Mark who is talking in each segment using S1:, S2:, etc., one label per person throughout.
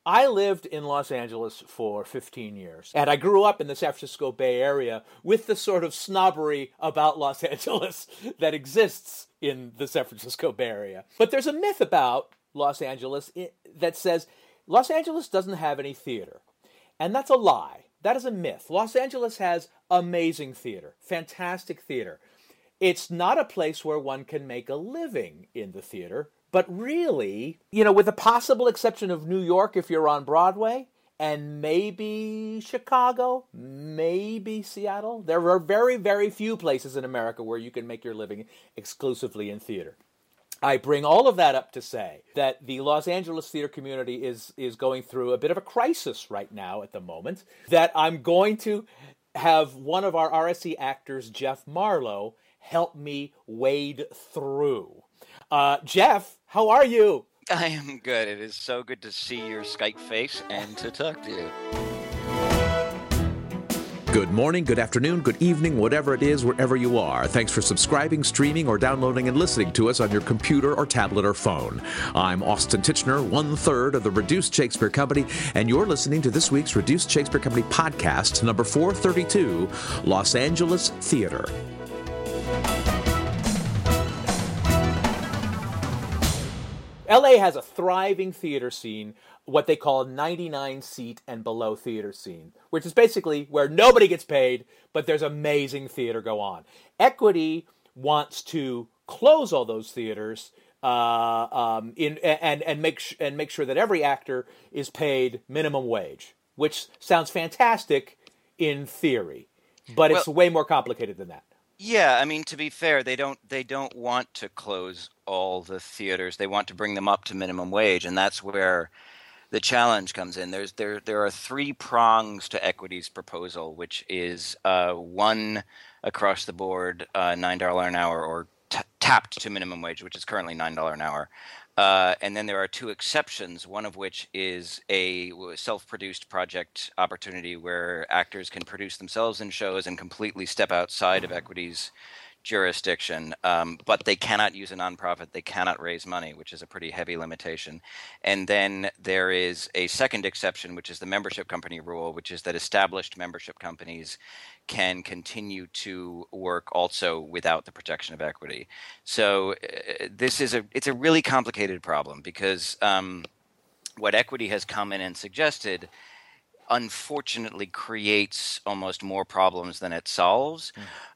S1: I lived in Los Angeles for 15 years, and I grew up in the San Francisco Bay Area with the sort of snobbery about Los Angeles that exists in the San Francisco Bay Area. But there's a myth about Los Angeles that says Los Angeles doesn't have any theater. And that's a lie. That is a myth. Los Angeles has amazing theater, fantastic theater. It's not a place where one can make a living in the theater. But really, with the possible exception of New York if you're on Broadway, and maybe Chicago, maybe Seattle, there are very, very few places in America where you can make your living exclusively in theater. I bring all of that up to say that the Los Angeles theater community is going through a bit of a crisis right now at the moment, that I'm going to have one of our RSC actors, Jeff Marlowe, help me wade through. Jeff, how are you?
S2: I am good. It is so good to see your Skype face and to talk to you.
S3: Good morning, good afternoon, good evening, whatever it is, wherever you are. Thanks for subscribing, streaming, or downloading and listening to us on your computer or tablet or phone. I'm Austin Tichenor, 1/3 of the Reduced Shakespeare Company, and you're listening to this week's Reduced Shakespeare Company podcast, number 432, Los Angeles Theater.
S1: LA has a thriving theater scene, what they call a 99-seat and below theater scene, which is basically where nobody gets paid, but there's amazing theater go on. Equity wants to close all those theaters and make sure that every actor is paid minimum wage, which sounds fantastic in theory, but it's way more complicated than that.
S2: Yeah, I mean, to be fair, they don't want to close all the theaters. They want to bring them up to minimum wage, and that's where the challenge comes in. There are three prongs to Equity's proposal, which is one across the board, $9 an hour, or tapped to minimum wage, which is currently $9 an hour. And then there are two exceptions, one of which is a self-produced project opportunity where actors can produce themselves in shows and completely step outside of Equity's jurisdiction, but they cannot use a nonprofit, they cannot raise money, which is a pretty heavy limitation. And then there is a second exception, which is the membership company rule, which is that established membership companies can continue to work also without the protection of equity. So it's a really complicated problem because what Equity has come in and suggested unfortunately creates almost more problems than it solves.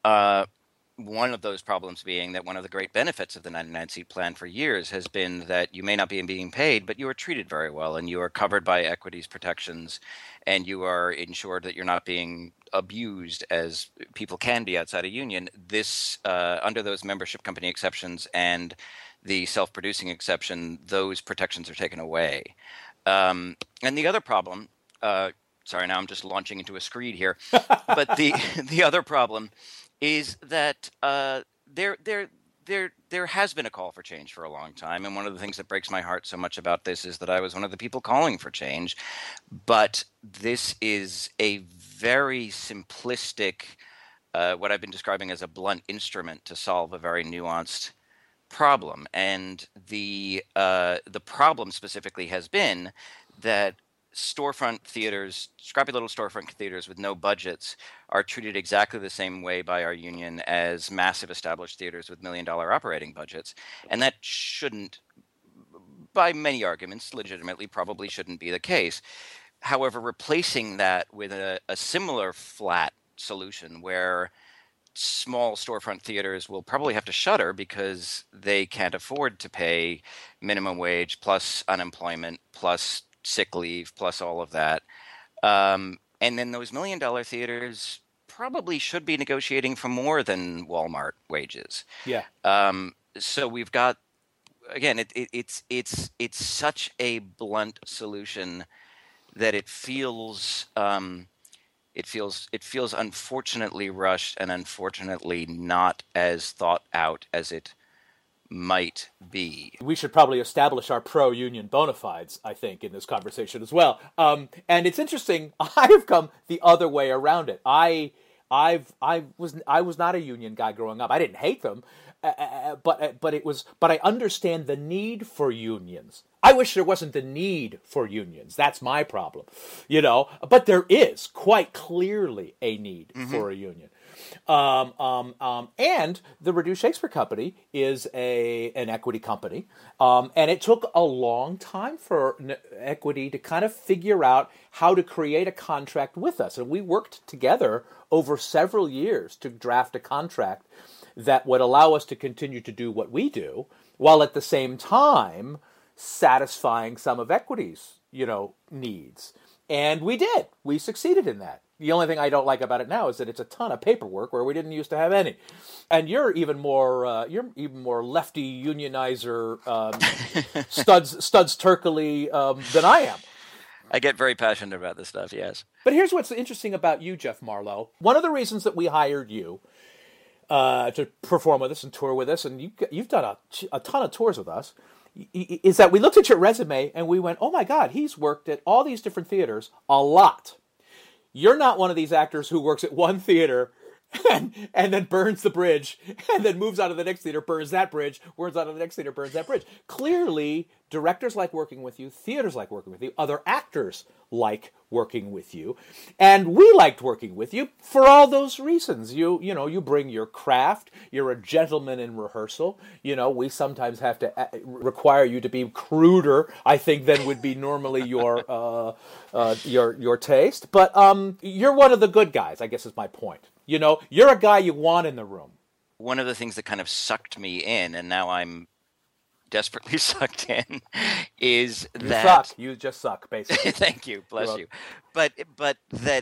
S2: One of those problems being that one of the great benefits of the 99-seat plan for years has been that you may not be being paid, but you are treated very well, and you are covered by Equity's protections, and you are ensured that you're not being abused as people can be outside a union. This, under those membership company exceptions and the self-producing exception, those protections are taken away. And the other problem, sorry, now I'm just launching into a screed here, but the other problem is that there has been a call for change for a long time, and one of the things that breaks my heart so much about this is that I was one of the people calling for change, but this is a very simplistic, what I've been describing as a blunt instrument to solve a very nuanced problem, and the problem specifically has been that storefront theaters, scrappy little storefront theaters with no budgets, are treated exactly the same way by our union as massive established theaters with $1 million operating budgets. And that shouldn't, by many arguments, legitimately probably shouldn't be the case. However, replacing that with a similar flat solution where small storefront theaters will probably have to shutter because they can't afford to pay minimum wage plus unemployment plus sick leave plus all of that. And then those $1 million theaters probably should be negotiating for more than Walmart wages.
S1: Yeah.
S2: So we've got, again, it's such a blunt solution that it feels unfortunately rushed and unfortunately not as thought out as it might be.
S1: We should probably establish our pro-union bona fides, I think, in this conversation as well. And it's interesting, I have come the other way around it. I was not a union guy growing up. I didn't hate them, but I understand the need for unions. I wish there wasn't the need for unions. That's my problem, But there is quite clearly a need for a union. And the Reduced Shakespeare Company is an equity company, and it took a long time for equity to kind of figure out how to create a contract with us. And we worked together over several years to draft a contract that would allow us to continue to do what we do, while at the same time satisfying some of equity's, needs. And we did. We succeeded in that. The only thing I don't like about it now is that it's a ton of paperwork where we didn't used to have any. And you're even more lefty unionizer, studs Turkley than I am.
S2: I get very passionate about this stuff, yes.
S1: But here's what's interesting about you, Jeff Marlowe. One of the reasons that we hired you to perform with us and tour with us, and you've done a ton of tours with us, is that we looked at your resume and we went, oh my God, he's worked at all these different theaters a lot. You're not one of these actors who works at one theater and then burns the bridge and then moves out of the next theater, burns that bridge, moves out of the next theater, burns that bridge. Clearly, directors like working with you, theaters like working with you, other actors like working with you, and we liked working with you for all those reasons. You bring your craft. You're a gentleman in rehearsal. We sometimes have to require you to be cruder, I think, than would be normally your taste. But you're one of the good guys, I guess is my point. You're a guy you want in the room.
S2: One of the things that kind of sucked me in, and now I'm desperately sucked in, is
S1: you
S2: that
S1: suck. You just suck, basically.
S2: Thank you, bless you. But that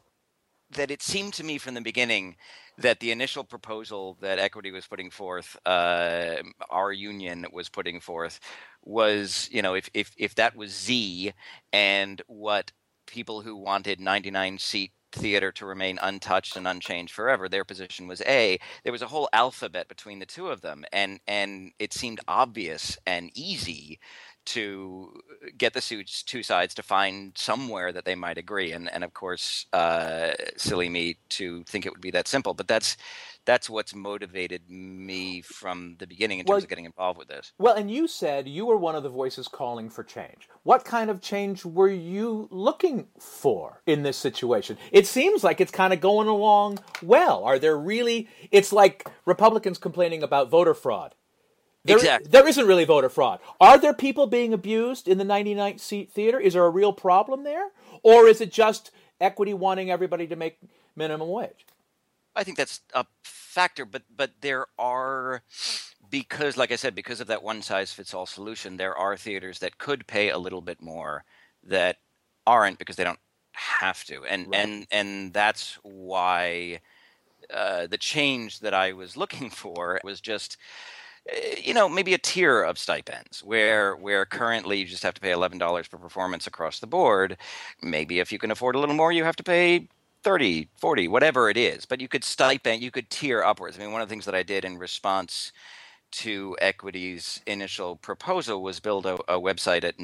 S2: it seemed to me from the beginning that the initial proposal that Equity was putting forth, our union was putting forth, was if that was Z, and what people who wanted 99-seat theater to remain untouched and unchanged forever, their position was A. There was a whole alphabet between the two of them, and it seemed obvious and easy to get the two sides to find somewhere that they might agree, and of course, silly me to think it would be that simple, but that's what's motivated me from the beginning in terms of getting involved with this.
S1: Well, and you said you were one of the voices calling for change. What kind of change were you looking for in this situation? It seems like it's kind of going along well. Are there really... It's like Republicans complaining about voter fraud.
S2: Exactly.
S1: There isn't really voter fraud. Are there people being abused in the 99-seat theater? Is there a real problem there? Or is it just Equity wanting everybody to make minimum wage?
S2: I think that's a factor, but there are, because, like I said, because of that one-size-fits-all solution, there are theaters that could pay a little bit more that aren't because they don't have to, and that's why the change that I was looking for was just, maybe a tier of stipends where currently you just have to pay $11 per performance across the board. Maybe if you can afford a little more, you have to pay 30, 40, whatever it is, but you could tier upwards. I mean, one of the things that I did in response to Equity's initial proposal was build a website at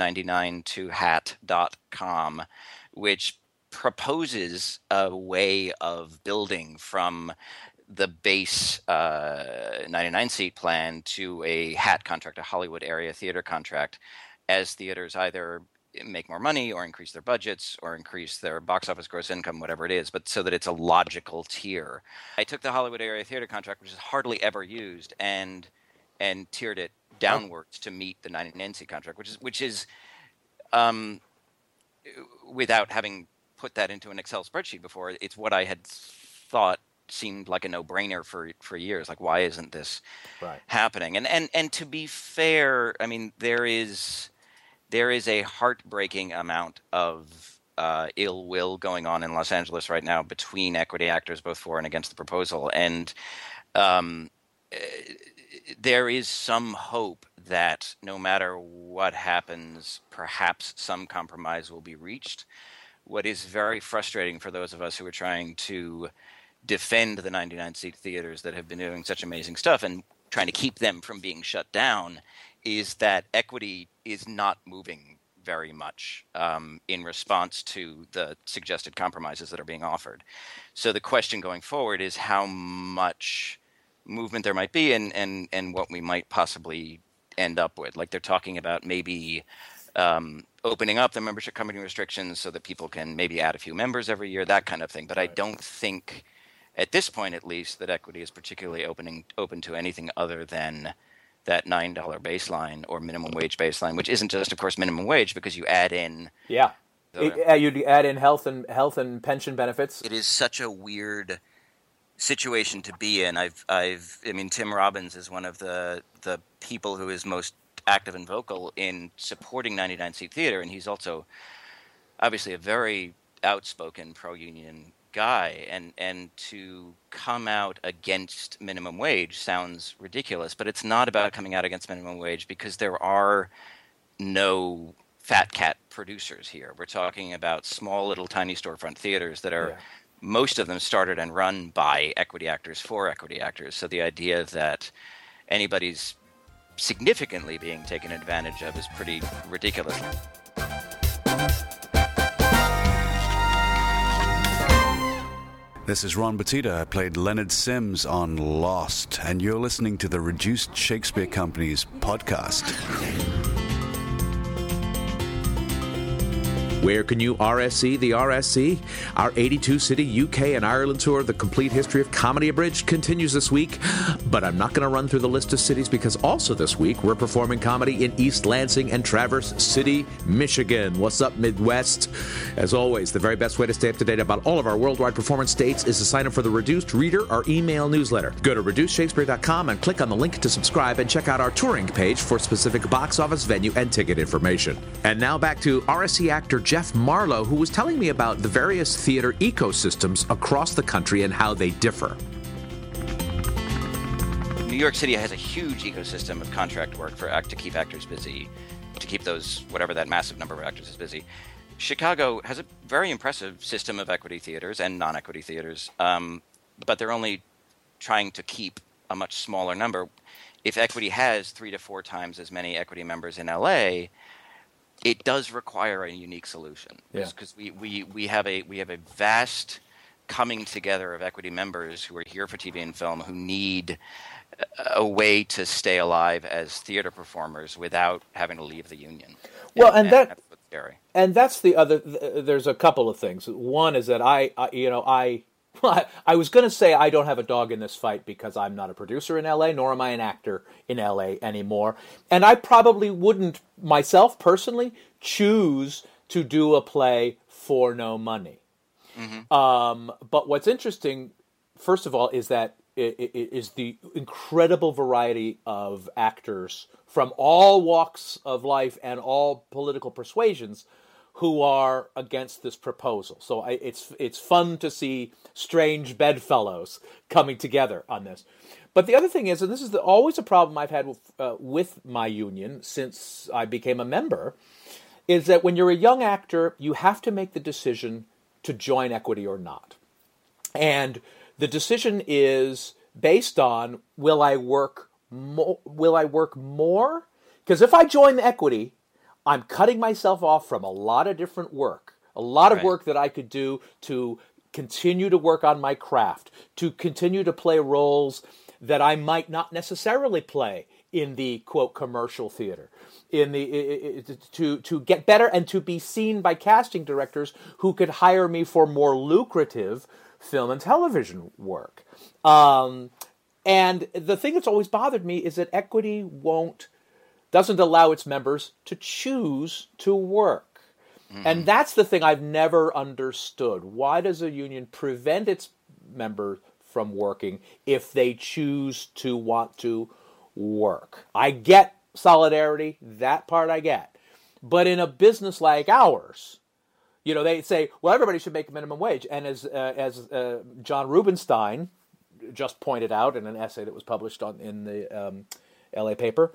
S2: 99tohat.com, which proposes a way of building from the base 99-seat plan to a HAT contract, a Hollywood Area Theater contract, as theaters either make more money or increase their budgets or increase their box office gross income, whatever it is, but so that it's a logical tier. I took the Hollywood Area Theater contract, which is hardly ever used, and tiered it downwards to meet the 99-seat contract, which is without having put that into an Excel spreadsheet before, it's what I had thought seemed like a no-brainer for years. Like, why isn't this happening? And to be fair, I mean, there is a heartbreaking amount of ill will going on in Los Angeles right now between Equity actors, both for and against the proposal. And there is some hope that no matter what happens, perhaps some compromise will be reached. What is very frustrating for those of us who are trying to defend the 99-seat theaters that have been doing such amazing stuff and trying to keep them from being shut down is that Equity is not moving very much in response to the suggested compromises that are being offered. So the question going forward is how much movement there might be, and what we might possibly end up with. Like they're talking about maybe opening up the membership company restrictions so that people can maybe add a few members every year, that kind of thing. But right. I don't think, at this point at least, that equity is particularly open to anything other than that $9 baseline or minimum wage baseline, which isn't just, of course, minimum wage, because you add in
S1: you add in health and pension benefits.
S2: It is such a weird situation to be in. I mean, Tim Robbins is one of the people who is most active and vocal in supporting 99 Seat Theater, and he's also obviously a very outspoken pro-union guy, and to come out against minimum wage sounds ridiculous, but it's not about coming out against minimum wage, because there are no fat cat producers here. We're talking about small little tiny storefront theaters that are most of them started and run by equity actors for equity actors. So the idea that anybody's significantly being taken advantage of is pretty ridiculous.
S4: This is Ron Batista. I played Leonard Sims on Lost, and you're listening to the Reduced Shakespeare Company's podcast.
S3: Where can you RSC the RSC? Our 82-city UK and Ireland tour, The Complete History of Comedy Abridged, continues this week. But I'm not going to run through the list of cities, because also this week we're performing comedy in East Lansing and Traverse City, Michigan. What's up, Midwest? As always, the very best way to stay up to date about all of our worldwide performance dates is to sign up for the Reduced Reader or email newsletter. Go to reducedshakespeare.com and click on the link to subscribe, and check out our touring page for specific box office, venue, and ticket information. And now back to RSC actor Jeff Marlowe, who was telling me about the various theater ecosystems across the country and how they differ.
S2: New York City has a huge ecosystem of contract work to keep actors busy, to keep those, whatever that massive number of actors is busy. Chicago has a very impressive system of equity theaters and non-equity theaters, but they're only trying to keep a much smaller number. If equity has 3 to 4 times as many equity members in LA, it does require a unique solution, because we have a vast coming together of equity members who are here for TV and film, who need a way to stay alive as theater performers without having to leave the union.
S1: Well,
S2: and that's what's scary.
S1: And that's the other. There's a couple of things. One is that I was going to say I don't have a dog in this fight, because I'm not a producer in LA, nor am I an actor in LA anymore. And I probably wouldn't, myself personally, choose to do a play for no money. Mm-hmm. But what's interesting, first of all, is that it is the incredible variety of actors from all walks of life and all political persuasions who are against this proposal. So it's fun to see strange bedfellows coming together on this. But the other thing is, and this is always a problem I've had with my union since I became a member, is that when you're a young actor, you have to make the decision to join equity or not. And the decision is based on, will I work more? Because if I join the equity, I'm cutting myself off from a lot of different work, a lot of work that I could do to continue to work on my craft, to continue to play roles that I might not necessarily play in the, quote, commercial theater, to get better and to be seen by casting directors who could hire me for more lucrative film and television work. And the thing that's always bothered me is that equity doesn't allow its members to choose to work. Mm-hmm. And that's the thing I've never understood. Why does a union prevent its members from working if they choose to want to work? I get solidarity, that part I get. But in a business like ours, they say, well, everybody should make minimum wage. And as John Rubinstein just pointed out in an essay that was published in the LA paper,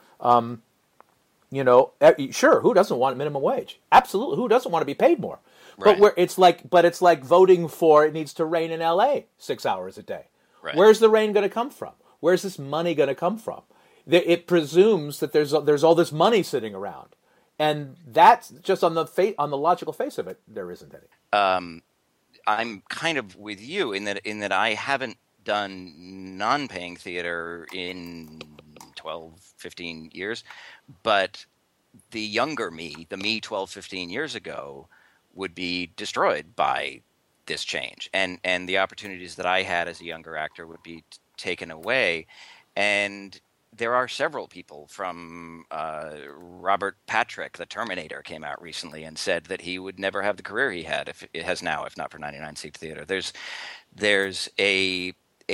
S1: sure, who doesn't want minimum wage? Absolutely, who doesn't want to be paid more? Right. But it's like voting for it needs to rain in LA 6 hours a day. Right. Where's the rain going to come from? Where's this money going to come from? It presumes that there's all this money sitting around, and that's just on the logical face of it, there isn't any.
S2: I'm kind of with you in that I haven't done non-paying theater in 12, 15 years, but the younger me, the me 12, 15 years ago, would be destroyed by this change. And the opportunities that I had as a younger actor would be taken away. And there are several people from Robert Patrick, the Terminator, came out recently and said that he would never have the career he had if it has now, if not for 99 Seat Theater. There's a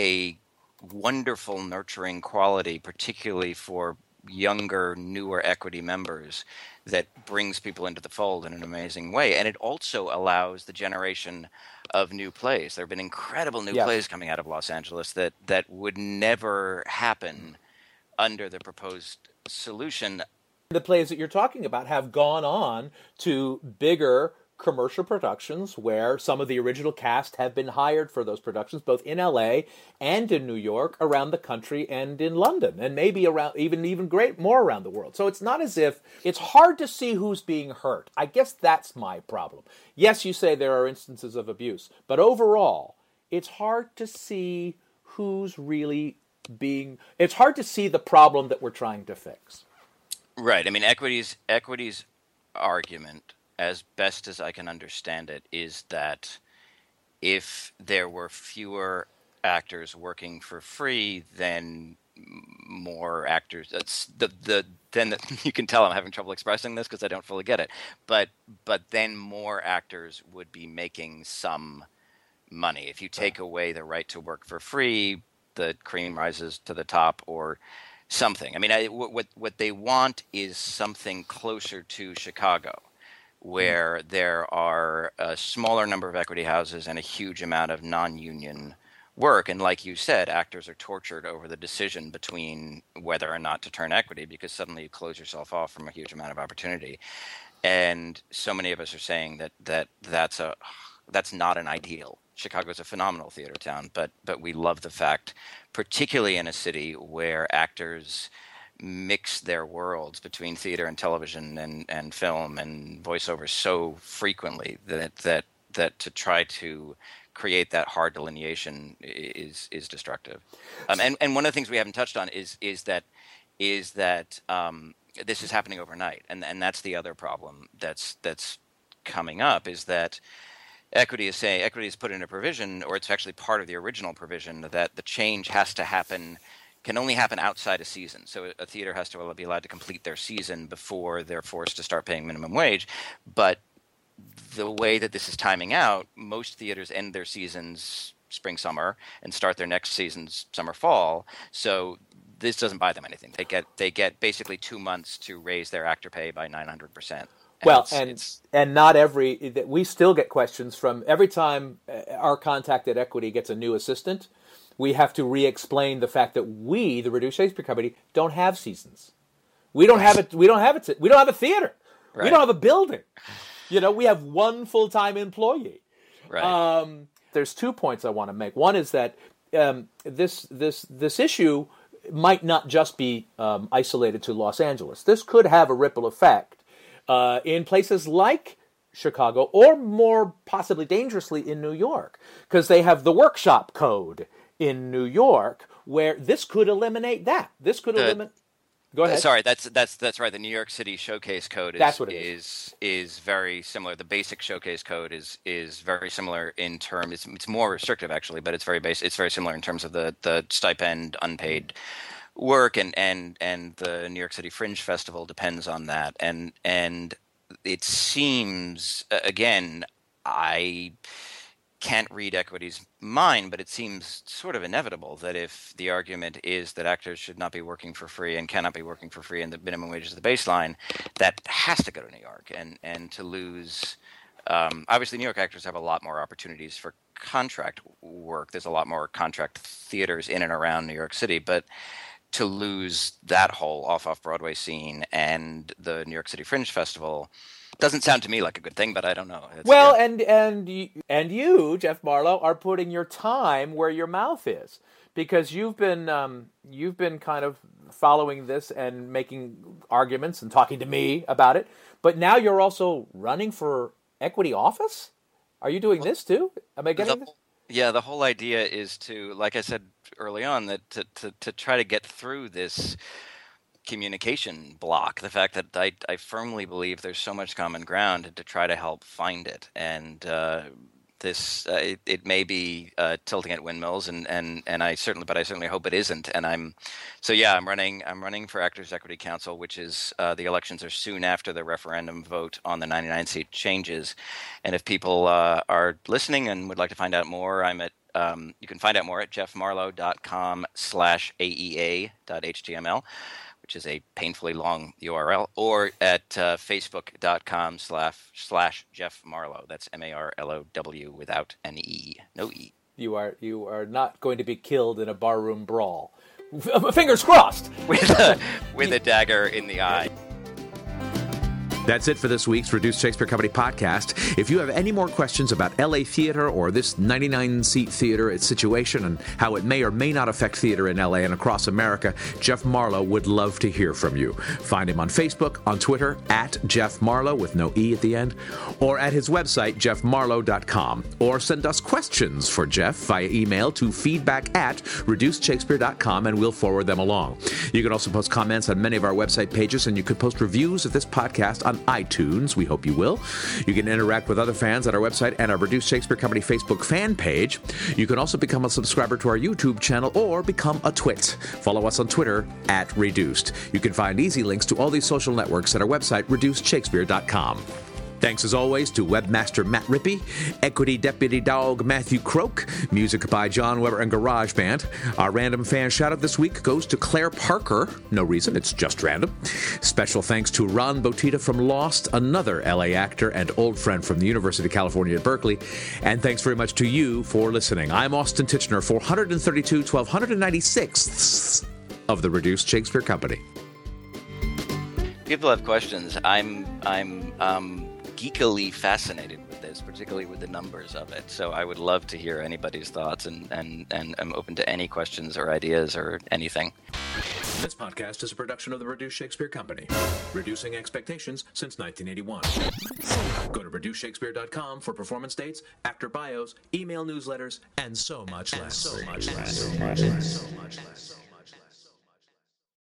S2: wonderful nurturing quality, particularly for younger, newer equity members, that brings people into the fold in an amazing way. And it also allows the generation of new plays. There have been incredible new plays coming out of Los Angeles that would never happen under the proposed solution.
S1: The plays that you're talking about have gone on to bigger commercial productions where some of the original cast have been hired for those productions, both in LA and in New York, around the country and in London, and maybe around even more around the world. So it's not as if it's hard to see who's being hurt. I guess that's my problem. Yes, you say there are instances of abuse, but overall, it's hard to see who's really it's hard to see the problem that we're trying to fix.
S2: Right. I mean, Equity's argument, as best as I can understand it, is that if there were fewer actors working for free, then more actors. Then you can tell I'm having trouble expressing this because I don't fully get it. But then more actors would be making some money. If you take away the right to work for free, the cream rises to the top or something. I mean, what they want is something closer to Chicago, where there are a smaller number of equity houses and a huge amount of non-union work. And like you said, actors are tortured over the decision between whether or not to turn equity, because suddenly you close yourself off from a huge amount of opportunity. And so many of us are saying that's not an ideal. Chicago's a phenomenal theater town, but we love the fact, particularly in a city where actors mix their worlds between theater and television and film and voiceover so frequently that to try to create that hard delineation is destructive. And one of the things we haven't touched on is that this is happening overnight, and that's the other problem that's coming up, is that Equity has put in a provision, or it's actually part of the original provision, that the change can only happen outside a season. So a theater has to be allowed to complete their season before they're forced to start paying minimum wage. But the way that this is timing out, most theaters end their seasons spring, summer, and start their next seasons summer, fall. So this doesn't buy them anything. They get basically 2 months to raise their actor pay by 900%.
S1: Well, and not we still get questions from every time our contact at Equity gets a new assistant. We have to re-explain the fact that we, the Reduced Shakespeare Company, don't have seasons. We don't have it. We don't have it. We don't have a theater. Right. We don't have a building. We have one full-time employee.
S2: Right.
S1: There's 2 points I want to make. One is that this issue might not just be isolated to Los Angeles. This could have a ripple effect in places like Chicago, or more possibly dangerously in New York, because they have the workshop code in New York, where this could eliminate that. This could eliminate. Go ahead.
S2: Sorry, that's right. The New York City Showcase Code is very similar. The basic Showcase Code is very similar in terms. It's more restrictive actually, but it's very basic. It's very similar in terms of the stipend, unpaid work, and the New York City Fringe Festival depends on that. And it seems, again, I can't read Equity's mind, but it seems sort of inevitable that if the argument is that actors should not be working for free and cannot be working for free and the minimum wage is the baseline, that has to go to New York. And to lose, obviously New York actors have a lot more opportunities for contract work. There's a lot more contract theaters in and around New York City, but to lose that whole off-Broadway scene and the New York City Fringe Festival doesn't sound to me like a good thing, but I don't know.
S1: And you, Jeff Marlowe, are putting your time where your mouth is, because you've been kind of following this and making arguments and talking to me about it. But now you're also running for Equity office. Are you doing this too? Am I getting this?
S2: Yeah, the whole idea is to, like I said early on, that to try to get through this communication block. The fact that I firmly believe there's so much common ground, and to try to help find it. And it may be tilting at windmills, and I certainly hope it isn't. And I'm running for Actors Equity Council, which is the elections are soon after the referendum vote on the 99 seat changes. And if people are listening and would like to find out more, I'm at you can find out more at jeffmarlow.com/aea.html, which is a painfully long URL, or at facebook.com/Jeff Marlow. That's MARLOW without an E. No E.
S1: You are not going to be killed in a barroom brawl. Fingers crossed!
S2: With a dagger in the eye.
S3: That's it for this week's Reduced Shakespeare Company podcast. If you have any more questions about LA theater or this 99-seat theater, its situation, and how it may or may not affect theater in LA and across America, Jeff Marlow would love to hear from you. Find him on Facebook, on Twitter, at Jeff Marlow with no E at the end, or at his website, jeffmarlow.com. Or send us questions for Jeff via email to feedback@reducedshakespeare.com, and we'll forward them along. You can also post comments on many of our website pages, and you can post reviews of this podcast on iTunes. We hope you will. You can interact with other fans at our website and our Reduced Shakespeare Company Facebook fan page. You can also become a subscriber to our YouTube channel or become a twit. Follow us on Twitter at Reduced. You can find easy links to all these social networks at our website, reducedshakespeare.com. Thanks as always to webmaster Matt Rippey, Equity Deputy Dog Matthew Croak, music by John Weber and GarageBand. Our random fan shoutout this week goes to Claire Parker. No reason, it's just random. Special thanks to Ron Botita from Lost, another LA actor and old friend from the University of California at Berkeley. And thanks very much to you for listening. I'm Austin Titchener, 432 1296th of the Reduced Shakespeare Company.
S2: People have questions. I'm geekily fascinated with this, particularly with the numbers of it. So I would love to hear anybody's thoughts, and I'm open to any questions or ideas or anything.
S3: This podcast is a production of the Reduced Shakespeare Company, reducing expectations since 1981. Go to reducedshakespeare.com for performance dates, actor bios, email newsletters, and so much less.